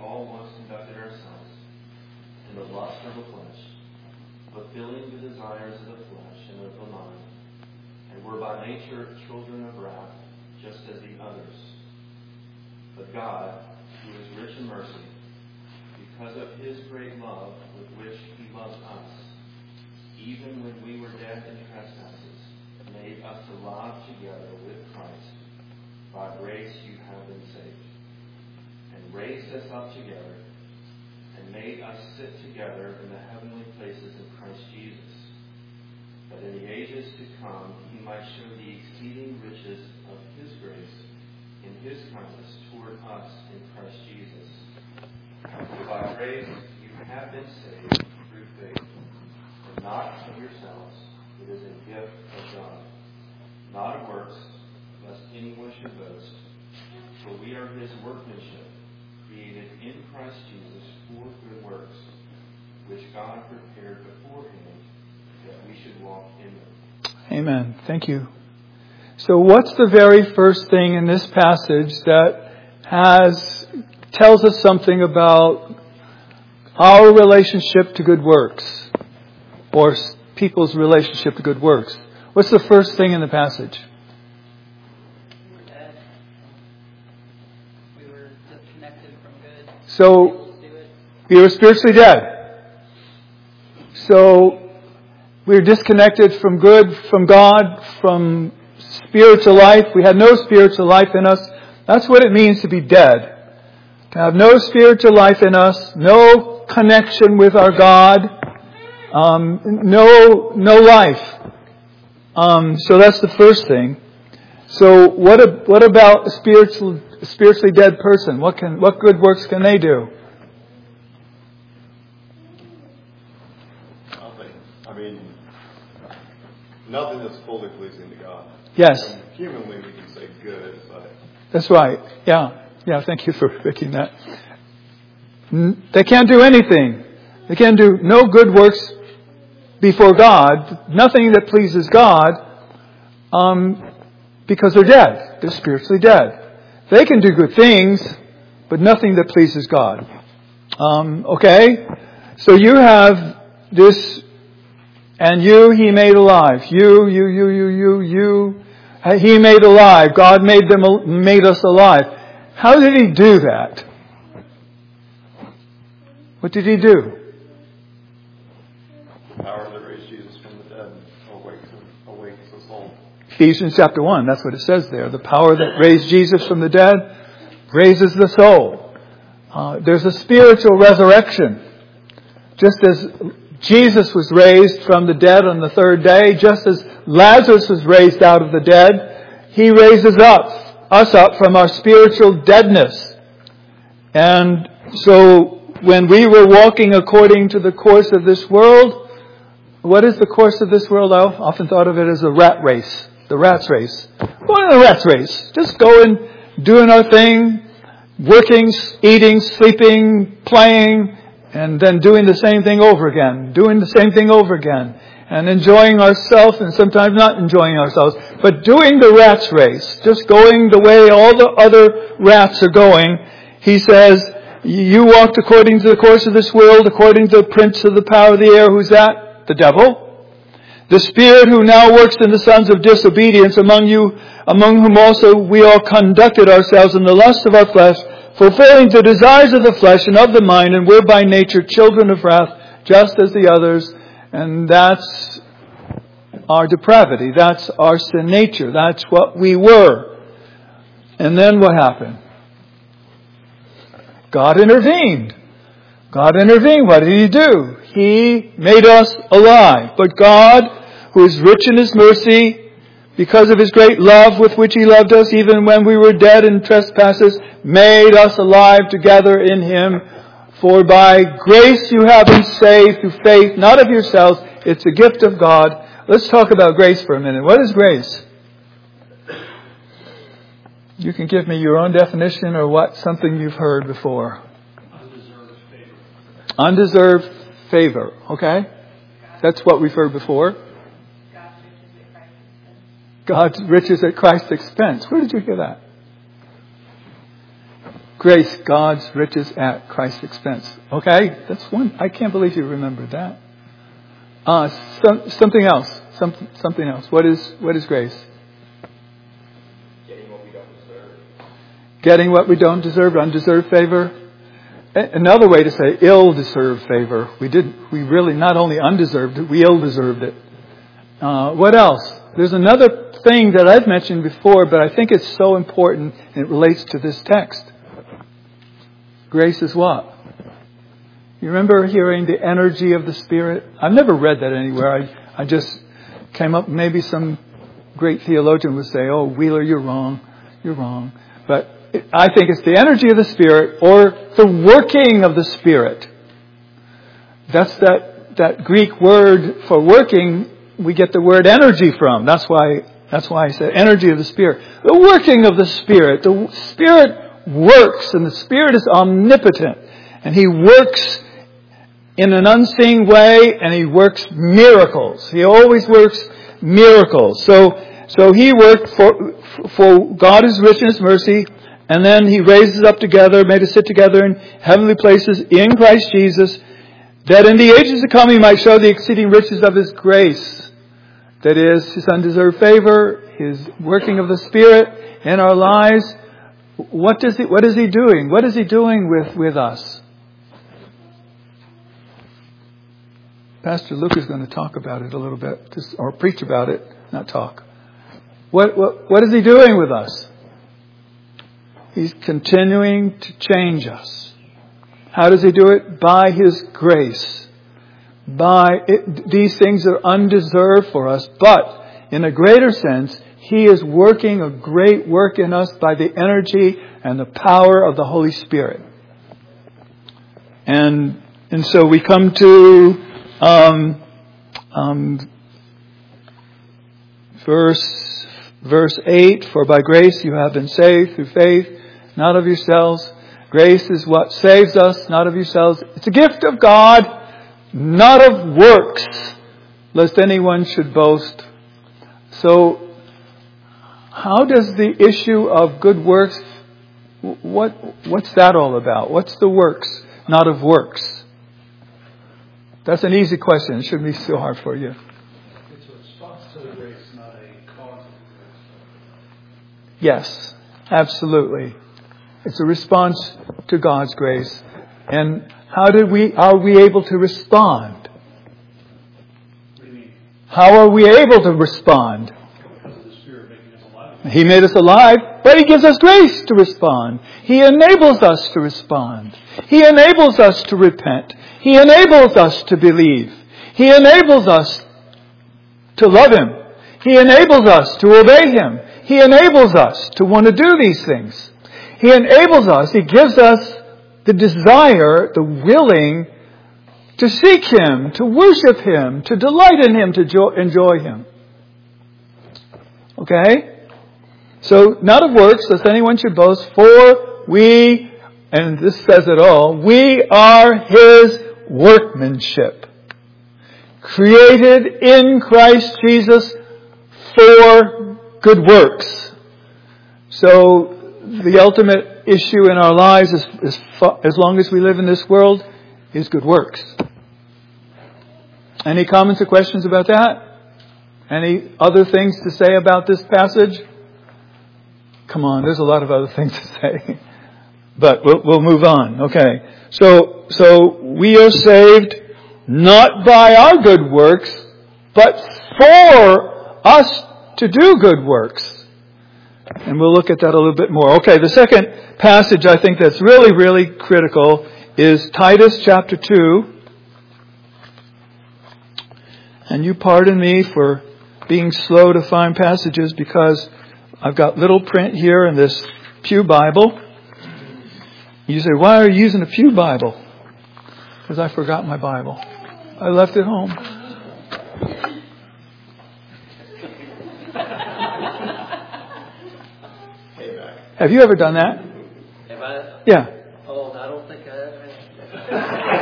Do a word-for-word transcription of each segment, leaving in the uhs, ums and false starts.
all once conducted ourselves in the lust of the flesh, fulfilling the desires of the flesh and of the mind, and were by nature children of wrath, just as the others. But God, who is rich in mercy, because of his great love with which he loved us, even when we were dead in trespasses, made us alive together with Christ. By grace you have been saved, and raised us up together, and made us sit together in the heavenly places in Christ Jesus, that in the ages to come he might show the exceeding riches of his grace in his kindness toward us in Christ Jesus. For by grace you have been saved through faith, and not of yourselves, it is a gift of God, not of works, lest anyone should boast. For we are his workmanship, created in Christ Jesus for good works, which God prepared beforehand that we should walk in them. Amen. Thank you. So what's the very first thing in this passage that has tells us something about our relationship to good works, or people's relationship to good works? What's the first thing in the passage? We're dead. We were disconnected from good. So we were spiritually dead. So we were disconnected from good, from God, from spiritual life. We had no spiritual life in us. That's what it means to be dead. To have no spiritual life in us, no connection with our God, um, no no life. Um, so that's the first thing. So what a, what about a spiritual, spiritually dead person? What can what good works can they do? Nothing. I mean, nothing that's fully pleasing to God. Yes. And humanly, we can say good, but That's right. Yeah. Yeah, thank you for picking that. They can't do anything. They can't do no good works before God, nothing that pleases God, um, because they're dead. They're spiritually dead. They can do good things, but nothing that pleases God. Um, okay? So you have this, and you he made alive. You, you, you, you, you, you. He made alive. God made them, made us alive. How did he do that? What did he do? the power that raised Jesus from the dead awakes, awakes us all. Ephesians chapter one, that's what it says there. The power that raised Jesus from the dead raises the soul. Uh, there's a spiritual resurrection. Just as Jesus was raised from the dead on the third day, just as Lazarus was raised out of the dead, he raises up us up from our spiritual deadness. And so when we were walking according to the course of this world, what is the course of this world? I often thought of it as a rat race. The rat's race. Going in the rat's race. Just going, doing our thing, working, eating, sleeping, playing, and then doing the same thing over again. Doing the same thing over again. And enjoying ourselves, and sometimes not enjoying ourselves, but doing the rat's race, just going the way all the other rats are going. He says, you walked according to the course of this world, according to the prince of the power of the air. Who's that? The devil. The spirit who now works in the sons of disobedience, among you, among whom also we all conducted ourselves in the lust of our flesh, fulfilling the desires of the flesh and of the mind, and we're by nature children of wrath, just as the others. And that's our depravity. That's our sin nature. That's what we were. And then what happened? God intervened. God intervened. What did He do? He made us alive. But God, who is rich in His mercy, because of His great love with which He loved us, even when we were dead in trespasses, made us alive together in Him. For by grace you have been saved through faith, not of yourselves. It's a gift of God. Let's talk about grace for a minute. What is grace? You can give me your own definition or what something you've heard before. Undeserved favor. Undeserved favor. Okay? That's what we've heard before. God's riches at Christ's expense. Where did you hear that? grace, God's riches at Christ's expense. Okay, that's one. I can't believe you remembered that. Uh, some, something else. Some, something else. What is what is grace? Getting what we don't deserve. Getting what we don't deserve, undeserved favor. Another way to say ill-deserved favor. We did. We really not only undeserved it, we ill-deserved it. Uh, what else? There's another thing that I've mentioned before, but I think it's so important and it relates to this text. Grace is what? You remember hearing the energy of the Spirit? I've never read that anywhere. I, I just came up, maybe some great theologian would say, oh, Wheeler, you're wrong. You're wrong. But I think it's the energy of the Spirit or the working of the Spirit. That's that, that Greek word for working we get the word energy from. That's why, that's why I said energy of the Spirit. The working of the Spirit. The Spirit works, and the Spirit is omnipotent. And He works in an unseen way, and He works miracles. He always works miracles. So, so He worked for, for God is rich in His mercy, and then He raised us up together, made us sit together in heavenly places in Christ Jesus, that in the ages to come He might show the exceeding riches of His grace. That is, His undeserved favor, His working of the Spirit in our lives. What does He, what is He doing? What is He doing with, with us? Pastor Luke is going to talk about it a little bit, just, or preach about it, not talk. What, what, what is He doing with us? He's continuing to change us. How does He do it? By His grace. By it, these things are undeserved for us, but in a greater sense, He is working a great work in us by the energy and the power of the Holy Spirit. And and so we come to um, um, verse verse eight. For by grace you have been saved through faith, not of yourselves. Grace is what saves us, not of yourselves. It's a gift of God, not of works, lest anyone should boast. So, how does the issue of good works, what what's that all about? What's the works, not of works? That's an easy question. It shouldn't be so hard for you. It's a response to the grace, not a cause of the grace. Yes, absolutely. It's a response to God's grace. And how did we, are we able to respond? What do you mean? How are we able to respond? Because of the Spirit making us alive. He made us alive, but He gives us grace to respond. He enables us to respond. He enables us to repent. He enables us to believe. He enables us to love Him. He enables us to obey Him. He enables us to want to do these things. He enables us, He gives us the desire, the willing to seek Him, to worship Him, to delight in Him, to jo- enjoy Him. Okay? So, not of works, lest anyone should boast, for we, and this says it all, we are His workmanship, created in Christ Jesus for good works. So, the ultimate issue in our lives, as, as, far, as long as we live in this world, is good works. Any comments or questions about that? Any other things to say about this passage? Come on, there's a lot of other things to say. But we'll, we'll move on. Okay. So, so we are saved not by our good works, but for us to do good works. And we'll look at that a little bit more. Okay, the second passage I think that's really, really critical is Titus chapter two. And you pardon me for being slow to find passages because I've got little print here in this Pew Bible. You say, why are you using a Pew Bible? Because I forgot my Bible. I left it home. Have you ever done that? Have I? Yeah. Oh, I don't think I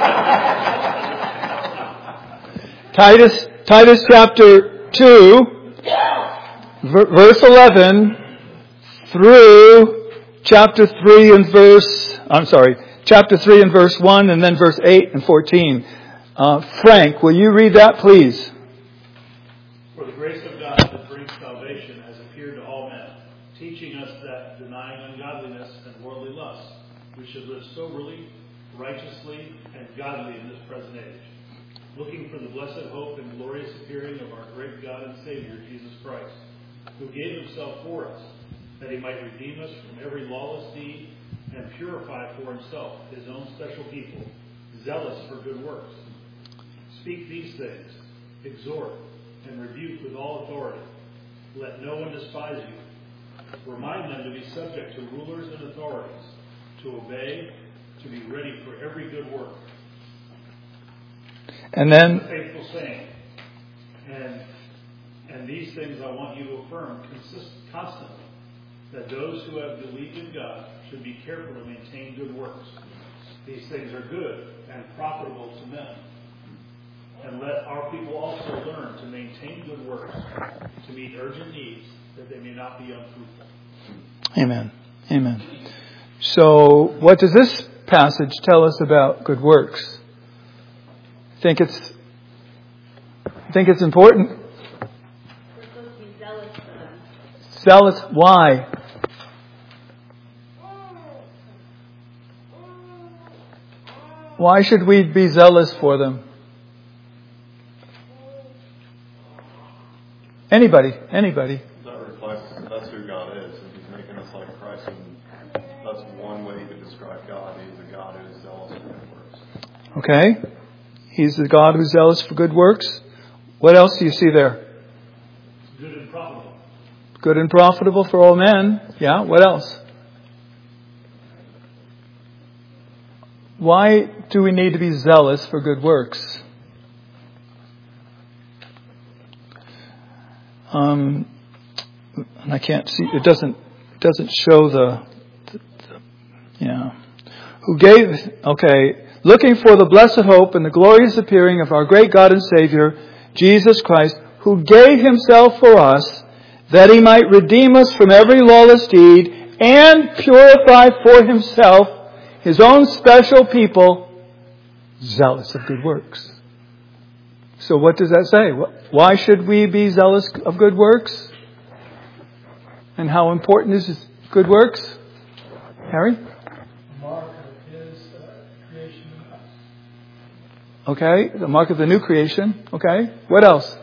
have. Titus, Titus chapter two, verse eleven through chapter three and verse, I'm sorry, chapter three and verse one, and then verse eight and fourteen. Uh, Frank, will you read that, please? For the grace of God that brings salvation has appeared to all men, teaching us that, denying ungodliness and worldly lusts, we should live soberly, righteously, and godly in this present age, looking for the blessed hope and glorious appearing of our great God and Savior, Jesus Christ, who gave himself for us, that he might redeem us from every lawless deed and purify for himself his own special people, zealous for good works. Speak these things, exhort, and rebuke with all authority. Let no one despise you. Remind them to be subject to rulers and authorities, to obey, to be ready for every good work. And then, A faithful saying. And and these things I want you to affirm consist, constantly, that those who have believed in God should be careful to maintain good works. These things are good and profitable to men. And let our people also learn to maintain good works, to meet urgent needs, that they may not be unfruitful. amen, amen. So, what does this passage tell us about good works? Think it's, think it's important? We're supposed to be zealous for them. Zealous, why? Why should we be zealous for them? Anybody, anybody. That reflects that's who God is, and he's making us like Christ, and that's one way you could describe God. He's a God who is zealous for good works. Okay. He's the God who's zealous for good works. What else do you see there? Good and profitable. Good and profitable for all men. Yeah, what else? Why do we need to be zealous for good works? Um, and I can't see, it doesn't, it doesn't show the, the, the, yeah. Who gave, okay, looking for the blessed hope and the glorious appearing of our great God and Savior, Jesus Christ, who gave himself for us, that he might redeem us from every lawless deed and purify for himself his own special people, zealous of good works. So what does that say? Why should we be zealous of good works? And how important is good works? Harry? Mark of his uh, creation in us. Okay, the mark of the new creation. Okay, what else?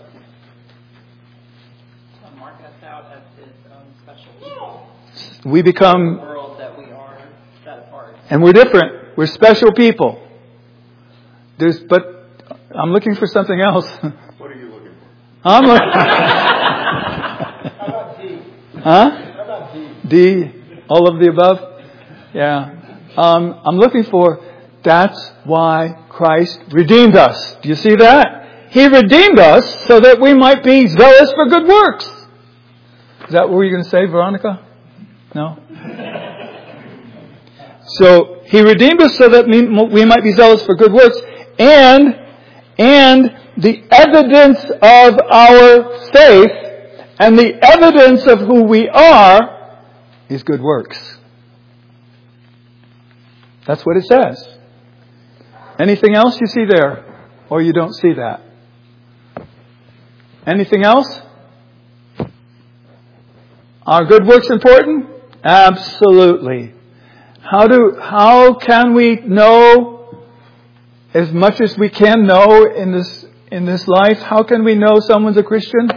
Mark us out as his own special people. We The become, world that we are set apart. and we're different. We're special people. There's, but I'm looking for something else. What are you looking for? I'm looking. How about D? Huh? How about D? D, all of the above? Yeah. Um, I'm looking for, that's why Christ redeemed us. Do you see that? He redeemed us so that we might be zealous for good works. Is that what were you going to say, Veronica? No? So, He redeemed us so that we might be zealous for good works, and, and the evidence of our faith and the evidence of who we are is good works. That's what it says. Anything else you see there? Or you don't see that? Anything else? Are good works important? Absolutely. How do, how can we know as much as we can know in this, in this life? How can we know someone's a Christian?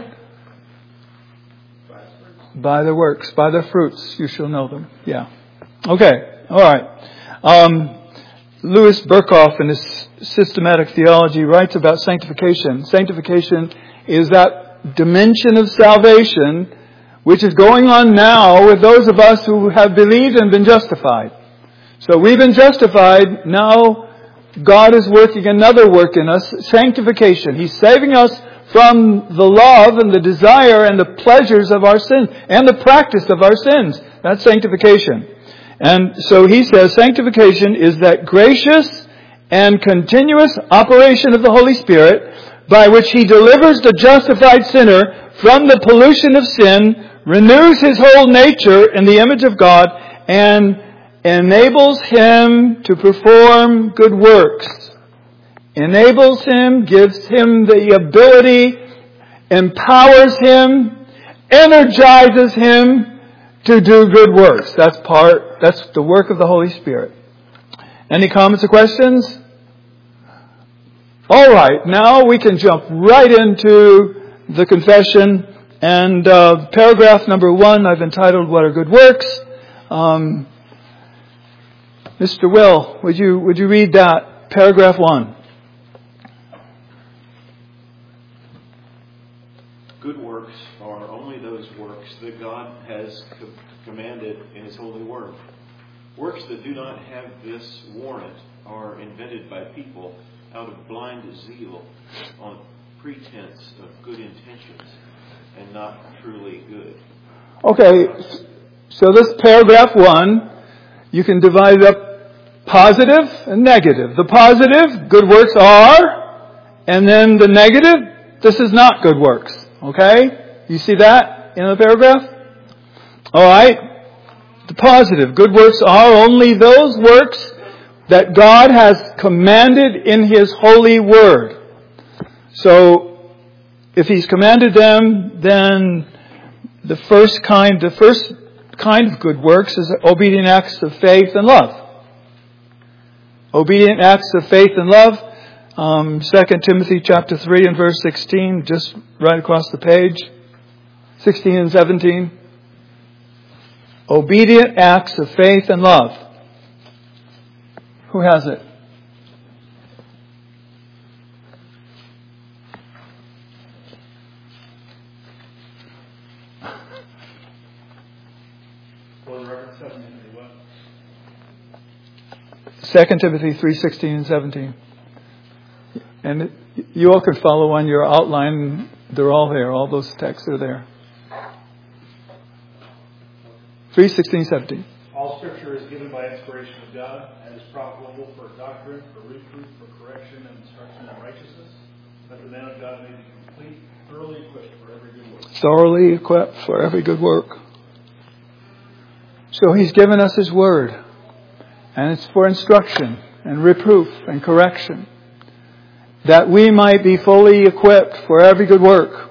By their works, by their fruits, you shall know them. Yeah. Okay. All right. Um, Louis Berkhoff, in his systematic theology, writes about sanctification. Sanctification is that dimension of salvation which is going on now with those of us who have believed and been justified. So we've been justified. Now God is working another work in us, sanctification. He's saving us from the love and the desire and the pleasures of our sins and the practice of our sins. That's sanctification. And so he says sanctification is that gracious and continuous operation of the Holy Spirit by which He delivers the justified sinner from the pollution of sin, renews his whole nature in the image of God, and enables him to perform good works. Enables him, gives him the ability, empowers him, energizes him to do good works. That's part, that's the work of the Holy Spirit. Any comments or questions? All right, now we can jump right into the confession. And uh, paragraph number one, I've entitled, What are Good Works? Um, Mister Will, would you would you read that, paragraph one? Good works are only those works that God has co- commanded in His holy word. Works that do not have this warrant are invented by people out of blind zeal on pretense of good intentions and not truly good. Okay, so this paragraph one, you can divide it up positive and negative. The positive, good works are, and then the negative, this is not good works. Okay? You see that in the paragraph? Alright. The positive, good works are only those works that God has commanded in His holy word. So, if He's commanded them, then the first kind, the first kind of good works is obedient acts of faith and love. Obedient acts of faith and love. Um, Second Timothy chapter three and verse sixteen, just right across the page. sixteen and seventeen. Obedient acts of faith and love. Who has it? For the record, seven Timothy what? Second Timothy three sixteen and seventeen. And you all can follow on your outline. They're all there. All those texts are there. three sixteen, seventeen. All Scripture is given by inspiration of God and is profitable for doctrine, for reproof, for correction, and instruction in righteousness, that the man of God may be complete, thoroughly equipped for every good work. Thoroughly equipped for every good work. So He's given us His Word. And it's for instruction and reproof and correction, that we might be fully equipped for every good work.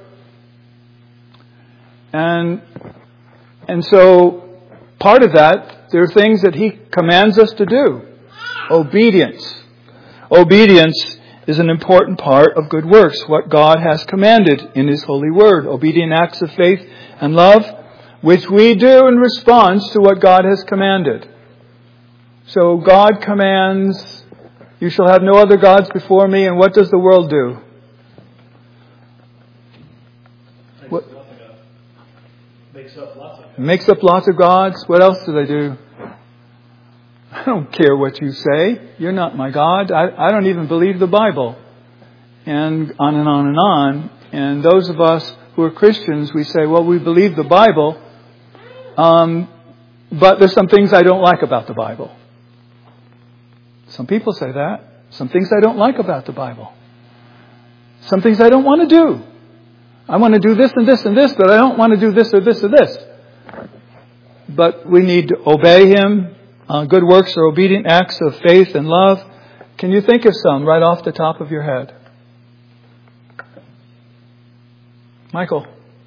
And and so part of that, there are things that He commands us to do. Obedience. Obedience is an important part of good works, what God has commanded in His holy word. Obedient acts of faith and love, which we do in response to what God has commanded. So God commands, you shall have no other gods before me, and what does the world do? What? Makes up lots of It makes up lots of gods. What else do they do? I don't care what you say. You're not my God. I, I don't even believe the Bible. And on and on and on. And those of us who are Christians, we say, well, we believe the Bible, um, but there's some things I don't like about the Bible. Some people say that. Some things I don't like about the Bible. Some things I don't want to do. I want to do this and this and this, but I don't want to do this or this or this. But we need to obey Him. Uh, good works are obedient acts of faith and love. Can you think of some right off the top of your head? Michael?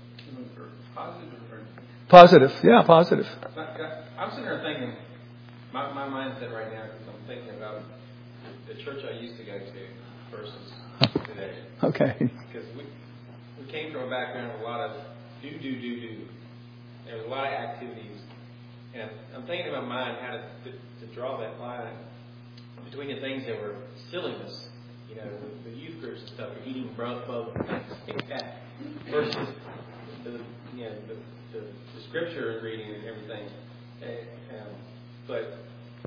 Positive. Yeah, positive. I'm sitting there thinking, my, my mindset right now, because I'm thinking about the church I used to go to versus today. Okay. Because we, we came from a background of a lot of do, do, do, do. There was a lot of activities. And I'm thinking in my mind how to, to, to draw that line between the things that were silliness, you know, the, the youth groups and stuff, eating both and things like that, versus the, you know, the, the, the scripture reading and everything. And, um, but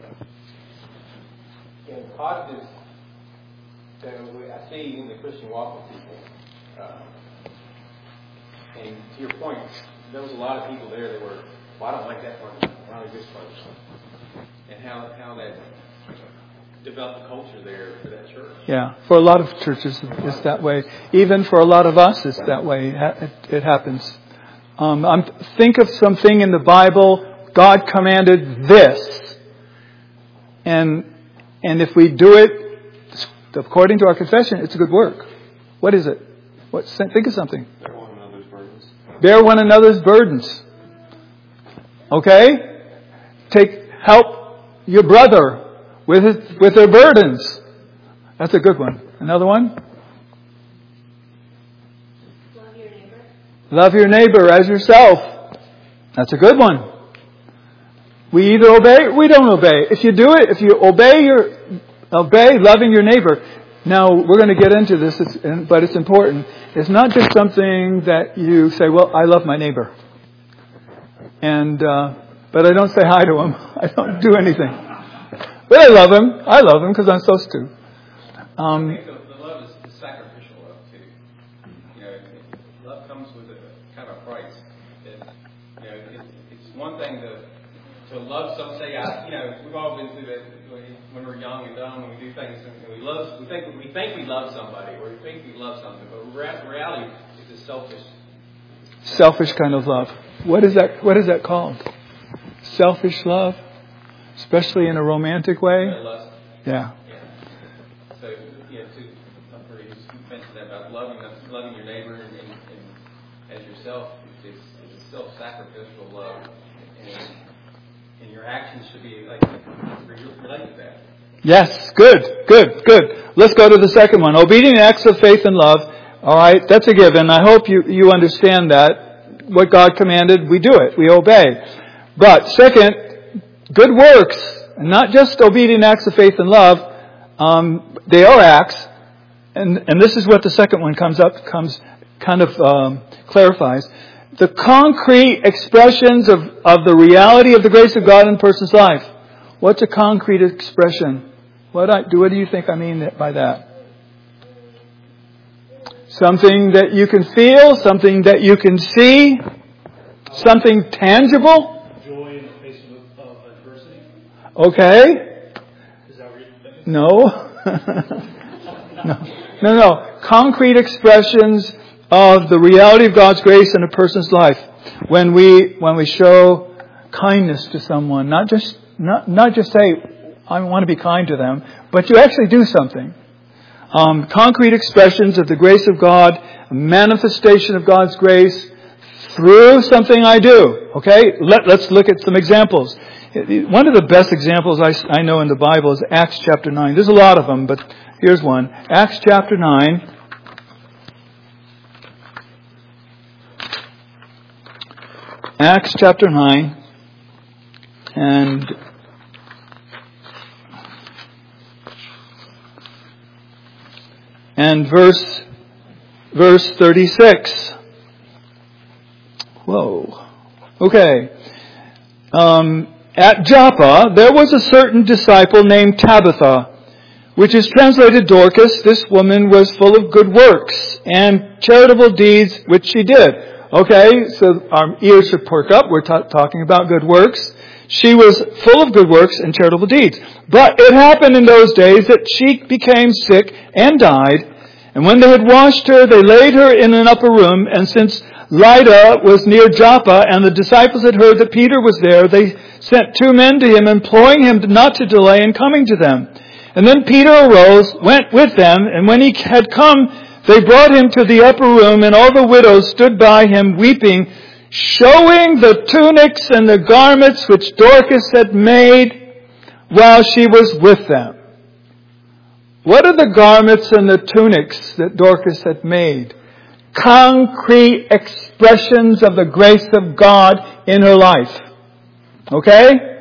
you know, positives that I see in the Christian walk with people. Uh, and to your point, there was a lot of people there that were, well, I don't like that part. I don't like this part. And how how that developed the culture there for that church. Yeah, for a lot of churches, it's that way. Even for a lot of us, it's that way. It, it happens. Um, I'm, think of something in the Bible God commanded this. And, and if we do it according to our confession, it's a good work. What is it? What? Think of something. Bear one another's burdens. Bear one another's burdens. Okay? Take, help your brother with his, with their burdens. That's a good one. Another one? Love your neighbor. Love your neighbor as yourself. That's a good one. We either obey or we don't obey. If you do it, if you obey your, obey loving your neighbor. Now, we're going to get into this, but it's important. It's not just something that you say, well, I love my neighbor. And, uh, but I don't say hi to him. I don't do anything. But I love him. I love him because I'm supposed to. Um, I think the, the love is the sacrificial love, too. You know, it, love comes with a kind of price. It, you know, it, it's one thing to to love some, say, I, you know, we've all been through that when we're young and dumb and we do things and we love, we think we think we love somebody or we think we love something, but in reality, it's a selfish. Selfish kind of love. What is that? What is that called? Selfish love, especially in a romantic way. Lust. Yeah. Yeah. So yeah, too. I'm pretty. You mentioned that about loving, loving your neighbor and, and, and as yourself. It's, it's a self-sacrificial love, and, and your actions should be like relate to that. Yes. Good. Good. Good. Let's go to the second one. Obedient acts of faith and love. All right, that's a given. I hope you, you understand that. What God commanded, we do it. We obey. But second, good works, not just obedient acts of faith and love. Um, they are acts, and and this is what the second one comes up comes kind of um, clarifies. The concrete expressions of, of the reality of the grace of God in a person's life. What's a concrete expression? What I do? What do you think I mean by that? Something that you can feel, something that you can see, something tangible. Joy in the face of, of adversity. Okay. Is that what you're thinking? No. no. No, no. Concrete expressions of the reality of God's grace in a person's life. When we when we show kindness to someone, not just not not just say, I want to be kind to them, but you actually do something. Um, concrete expressions of the grace of God, a manifestation of God's grace through something I do. Okay? Let, let's look at some examples. One of the best examples I, I know in the Bible is Acts chapter nine. There's a lot of them, but here's one. Acts chapter nine. Acts chapter nine. And And verse, verse thirty-six. Whoa. Okay. Um, at Joppa, there was a certain disciple named Tabitha, which is translated Dorcas. This woman was full of good works and charitable deeds, which she did. Okay, so our ears should perk up. We're ta- talking about good works. She was full of good works and charitable deeds. But it happened in those days that she became sick and died. And when they had washed her, they laid her in an upper room. And since Lydda was near Joppa, and the disciples had heard that Peter was there, they sent two men to him, imploring him not to delay in coming to them. And then Peter arose, went with them, and when he had come, they brought him to the upper room, and all the widows stood by him weeping, showing the tunics and the garments which Dorcas had made while she was with them. What are the garments and the tunics that Dorcas had made? Concrete expressions of the grace of God in her life. Okay?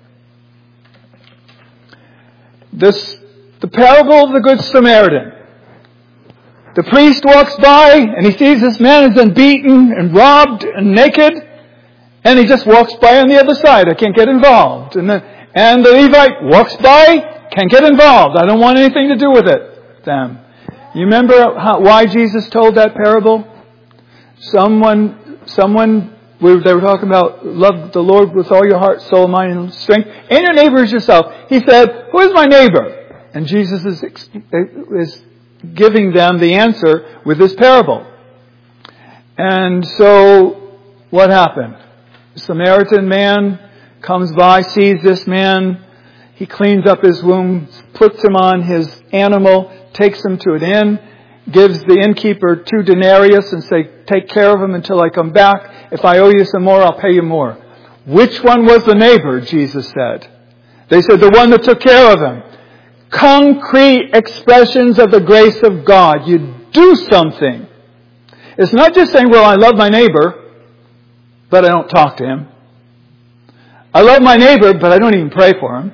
This, the parable of the Good Samaritan. The priest walks by and he sees this man has been beaten and robbed and naked, and he just walks by on the other side. I can't get involved. And the, and the Levite walks by, can't get involved. I don't want anything to do with it. Them. You remember how, why Jesus told that parable? Someone, someone, we, they were talking about love the Lord with all your heart, soul, mind, and strength, and your neighbor is yourself. He said, "Who is my neighbor?" And Jesus is, is giving them the answer with this parable. And so, what happened? The Samaritan man comes by, sees this man. He cleans up his wounds, puts him on his animal, takes him to an inn, gives the innkeeper two denarius and say, take care of him until I come back. If I owe you some more, I'll pay you more. Which one was the neighbor, Jesus said? They said, the one that took care of him. Concrete expressions of the grace of God. You do something. It's not just saying, well, I love my neighbor, but I don't talk to him. I love my neighbor, but I don't even pray for him.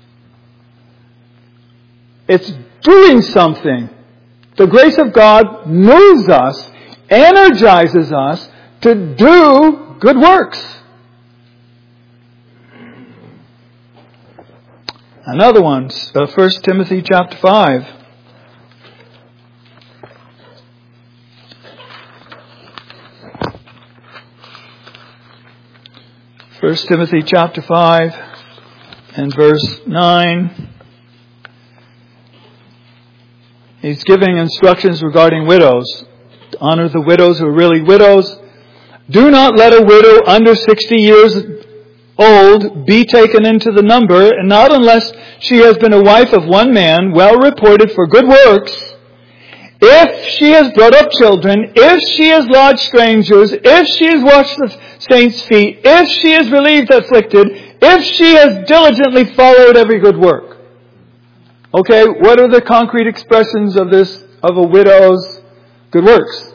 It's doing something. The grace of God moves us, energizes us to do good works. Another one, uh, First Timothy chapter five. First Timothy chapter five and verse nine. He's giving instructions regarding widows. To honor the widows who are really widows. Do not let a widow under sixty years old be taken into the number, and not unless she has been a wife of one man, well reported for good works. If she has brought up children, if she has lodged strangers, if she has washed the saints' feet, if she has relieved the afflicted, if she has diligently followed every good work. Okay, what are the concrete expressions of this, of a widow's good works?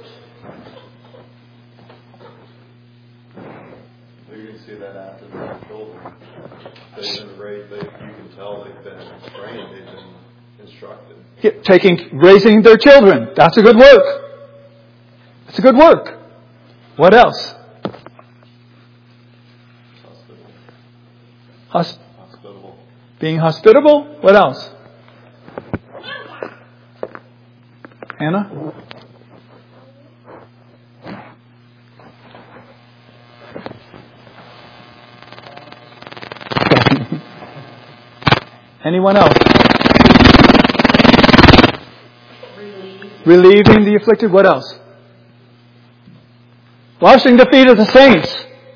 You can see that after they have children. They've been raised, they, you can tell they've been trained, they've been instructed. Yeah, taking, raising their children. That's a good work. That's a good work. What else? Hosp- Hospitable. Being hospitable. What else? Hannah? Anyone else? Relieve. Relieving the afflicted. What else? Washing the feet of the saints.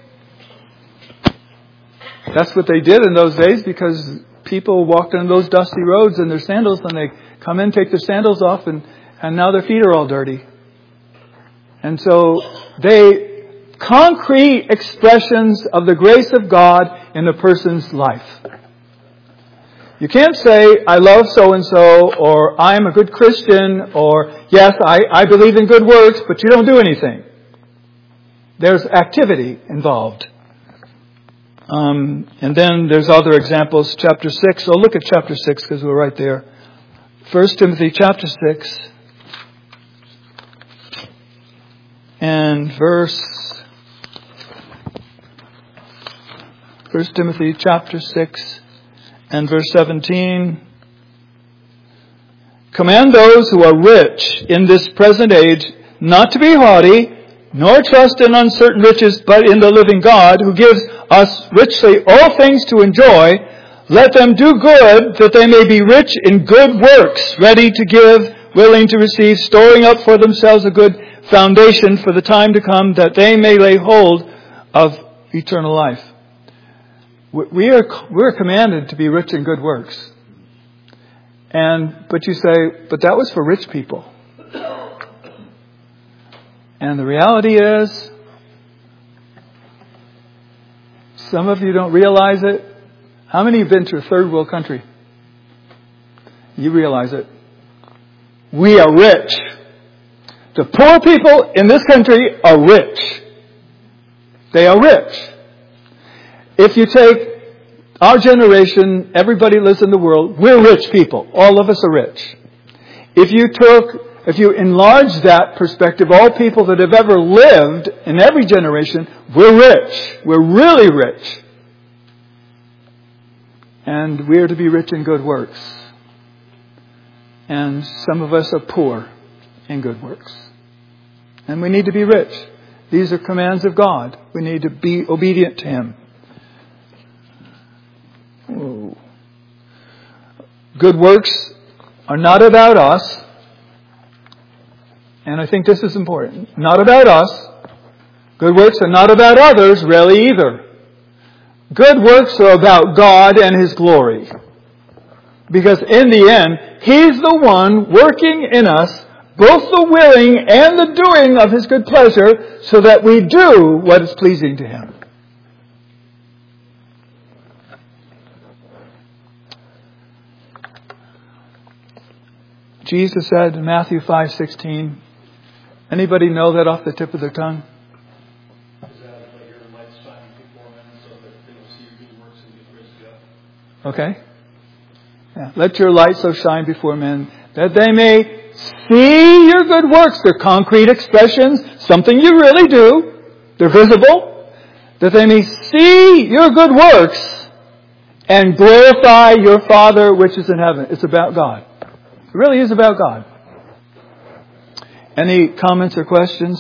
That's what they did in those days because people walked on those dusty roads in their sandals and they come in, take their sandals off, and, and now their feet are all dirty. And so they, concrete expressions of the grace of God in a person's life. You can't say, I love so-and-so, or I'm a good Christian, or yes, I, I believe in good works, but you don't do anything. There's activity involved. Um, and then there's other examples, chapter six. So look at chapter six because we're right there. First Timothy chapter six and verse First Timothy chapter six and verse seventeen. Command those who are rich in this present age not to be haughty, nor trust in uncertain riches, but in the living God, who gives us richly all things to enjoy. Let them do good, that they may be rich in good works, ready to give, willing to receive, storing up for themselves a good foundation for the time to come, that they may lay hold of eternal life. We are we're commanded to be rich in good works. And but you say, but that was for rich people. And the reality is, some of you don't realize it. How many have been to a third world country? You realize it. We are rich. The poor people in this country are rich. They are rich. If you take our generation, everybody lives in the world, we're rich people. All of us are rich. If you took If you enlarge that perspective, all people that have ever lived in every generation, we're rich. We're really rich. And we are to be rich in good works. And some of us are poor in good works. And we need to be rich. These are commands of God. We need to be obedient to Him. Ooh. Good works are not about us. And I think this is important. Not about us. Good works are not about others, really, either. Good works are about God and His glory. Because in the end, He's the one working in us both the willing and the doing of His good pleasure so that we do what is pleasing to Him. Jesus said in Matthew five sixteen, anybody know that off the tip of their tongue? Okay. Yeah. Let your light so shine before men that they may see your good works. They're concrete expressions, something you really do. They're visible. That they may see your good works and glorify your Father which is in heaven. It's about God. It really is about God. Any comments or questions?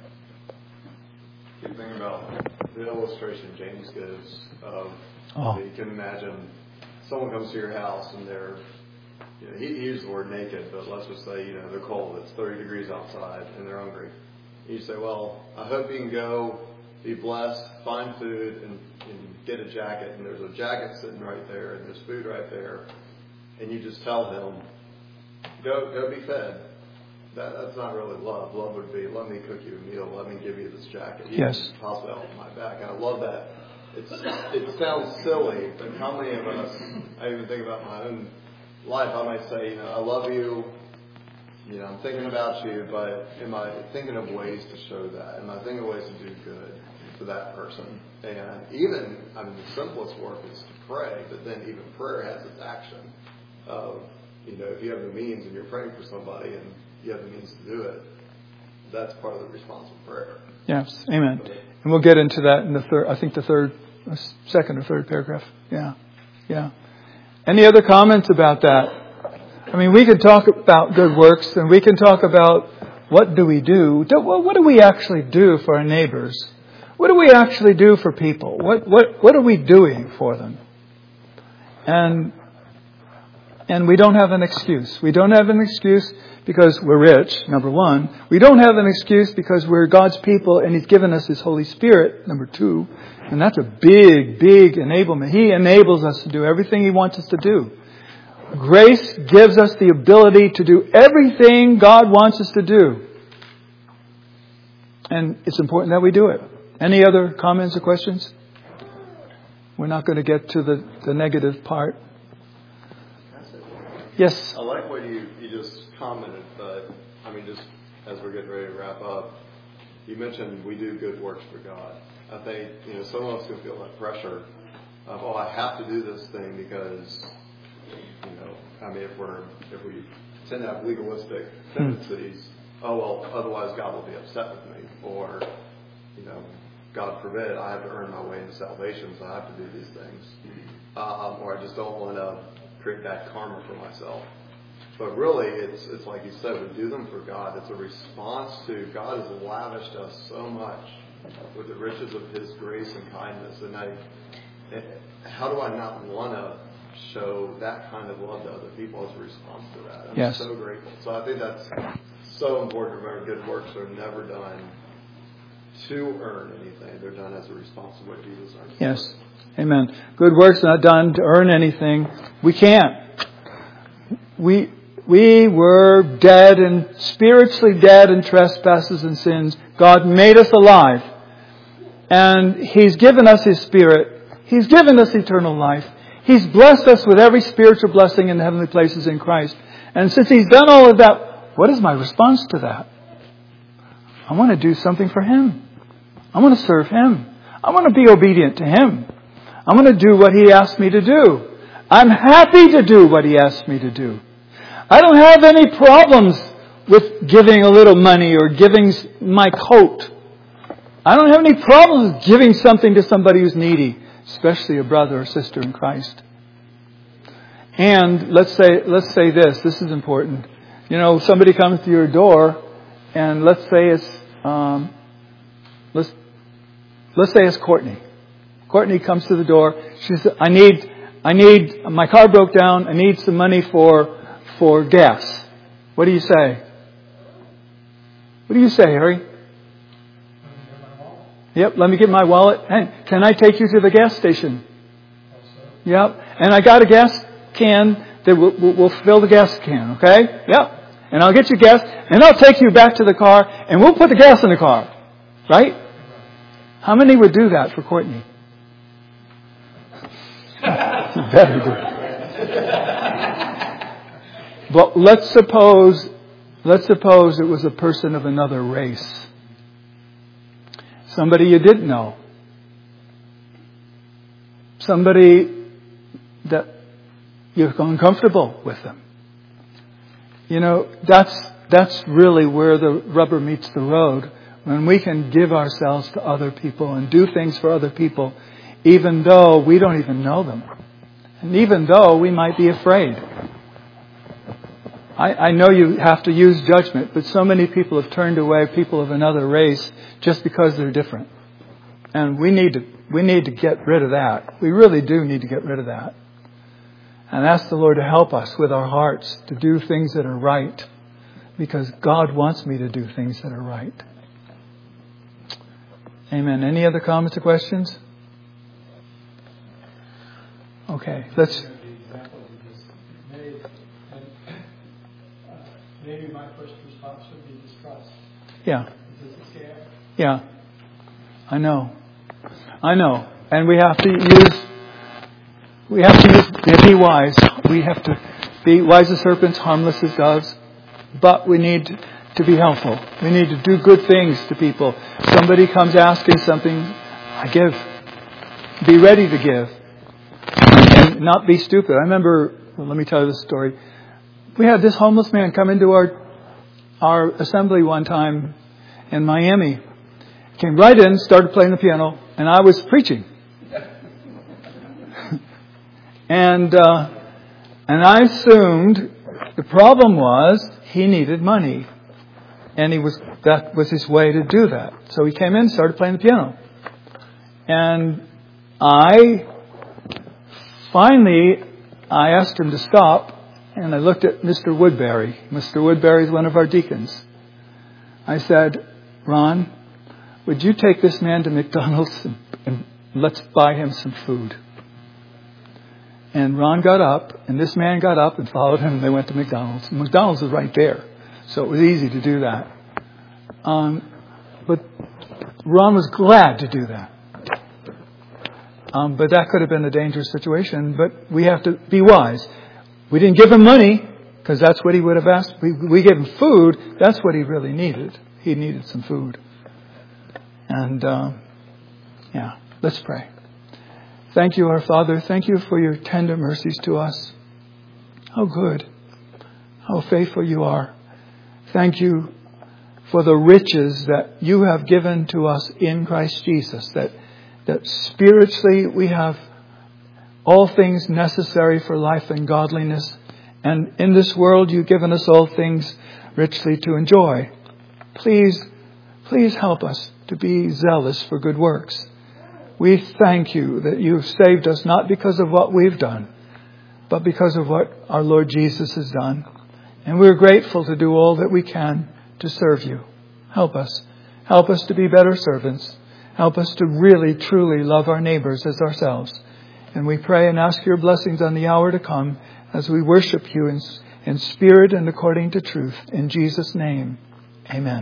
The thing about the illustration James gives of, Oh. you can imagine someone comes to your house and they're, you know, he, he used the word naked, but let's just say, you know, they're cold. It's thirty degrees outside and they're hungry. You say, well, I hope you can go, be blessed, find food, and, and get a jacket. And there's a jacket sitting right there, and there's food right there. And you just tell him, go go be fed. That, that's not really love. Love would be, let me cook you a meal. Let me give you this jacket. You Yes. can toss it out on my back. And I love that. It's, it sounds silly, but how many of us, I even think about my own life, I might say, you know, I love you, you know, I'm thinking about you, but am I thinking of ways to show that? Am I thinking of ways to do good to that person? And even, I mean, the simplest work is to pray, but then even prayer has its action of, you know, if you have the means and you're praying for somebody and you have the means to do it, that's part of the response of prayer. Yes, amen. And we'll get into that in the third, I think the third, second or third paragraph. Yeah, yeah. Any other comments about that? I mean, we can talk about good works and we can talk about what do we do. What do we actually do for our neighbors? What do we actually do for people? What what what are we doing for them? And and we don't have an excuse. We don't have an excuse because we're rich, number one. We don't have an excuse because we're God's people and He's given us His Holy Spirit, number two. And that's a big, big enablement. He enables us to do everything He wants us to do. Grace gives us the ability to do everything God wants us to do. And it's important that we do it. Any other comments or questions? We're not going to get to the, the negative part. Yes? I like what you, you just commented, but I mean, just as we're getting ready to wrap up, you mentioned we do good works for God. I think, you know, some of us can feel that pressure of, oh, I have to do this thing because, you know, I mean, if we're, if we tend to have legalistic tendencies, oh, well, otherwise God will be upset with me. Or, you know, God forbid, I have to earn my way into salvation, so I have to do these things. Um, or I just don't want to create that karma for myself. But really, it's it's like you said, we do them for God. It's a response to God has lavished us so much with the riches of His grace and kindness. And I, how do I not want to show that kind of love to other people as a response to that? I'm Yes. so grateful. So I think that's so important to remember. Good works are never done to earn anything. They're done as a response to what Jesus earned. Yes. Amen. Good works are not done to earn anything. We can't. We we were dead and spiritually dead in trespasses and sins. God made us alive. And He's given us His Spirit. He's given us eternal life. He's blessed us with every spiritual blessing in the heavenly places in Christ. And since He's done all of that, what is my response to that? I want to do something for Him. I want to serve Him. I want to be obedient to Him. I want to do what He asked me to do. I'm happy to do what He asked me to do. I don't have any problems with giving a little money or giving my coat. I don't have any problems giving something to somebody who's needy, especially a brother or sister in Christ. And let's say let's say this. This is important. You know, somebody comes to your door, and let's say it's um, let's let's say it's Courtney. Courtney comes to the door. She says, "I need, I need my car broke down. I need some money for for gas." What do you say? What do you say, Harry? Yep, let me get my wallet. And can I take you to the gas station? Yep. And I got a gas can that will we'll, we'll fill the gas can, okay? Yep. And I'll get you gas, and I'll take you back to the car, and we'll put the gas in the car. Right? How many would do that for Courtney? You better do it. But let's suppose, let's suppose it was a person of another race. Somebody you didn't know. Somebody that you're uncomfortable with them. You know, that's that's really where the rubber meets the road. When we can give ourselves to other people and do things for other people, even though we don't even know them. And even though we might be afraid. I, I know you have to use judgment, but so many people have turned away people of another race just because they're different. And we need to we need to get rid of that. We really do need to get rid of that. And ask the Lord to help us with our hearts to do things that are right. Because God wants me to do things that are right. Amen. Any other comments or questions? Okay, let's... The example you just made, and uh, maybe my first response would be distrust. Yeah. Is this a scam? Yeah. I know. I know. And we have to use... We have to use, be wise. We have to be wise as serpents, harmless as doves. But we need to be helpful. We need to do good things to people. Somebody comes asking something, I give. Be ready to give. And not be stupid. I remember, well, let me tell you this story. We had this homeless man come into our our assembly one time in Miami. Came right in, started playing the piano, and I was preaching. And uh, and I assumed the problem was he needed money, and he was that was his way to do that. So he came in, started playing the piano, and I finally I asked him to stop, and I looked at Mister Woodbury. Mister Woodbury is one of our deacons. I said, Ron, would you take this man to McDonald's and, and let's buy him some food? And Ron got up, and this man got up and followed him, and they went to McDonald's. And McDonald's was right there, so it was easy to do that. Um, but Ron was glad to do that. Um, but that could have been a dangerous situation, but we have to be wise. We didn't give him money, because that's what he would have asked. We, we gave him food. That's what he really needed. He needed some food. And, um, yeah, let's pray. Thank you, our Father. Thank you for your tender mercies to us. How good. How faithful you are. Thank you for the riches that you have given to us in Christ Jesus. That, that spiritually we have all things necessary for life and godliness. And in this world you've given us all things richly to enjoy. Please, please help us to be zealous for good works. We thank you that you've saved us not because of what we've done, but because of what our Lord Jesus has done. And we're grateful to do all that we can to serve you. Help us. Help us to be better servants. Help us to really, truly love our neighbors as ourselves. And we pray and ask your blessings on the hour to come as we worship you in, in spirit and according to truth. In Jesus' name, amen.